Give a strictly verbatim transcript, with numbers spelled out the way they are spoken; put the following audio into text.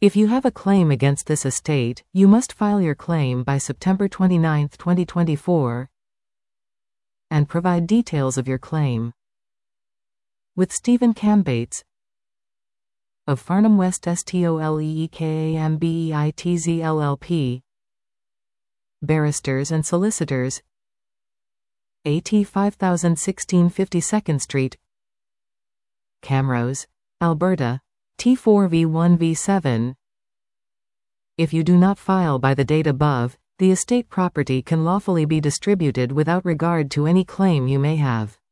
If you have a claim against this estate, you must file your claim by September twenty-ninth, twenty twenty-four, and provide details of your claim. With Stephen Cambates of Farnham West Stoleekambitz L L P, Barristers and Solicitors, A T five thousand sixteen fifty-second Street, Camrose, Alberta, T four V one V seven. If you do not file by the date above, the estate property can lawfully be distributed without regard to any claim you may have.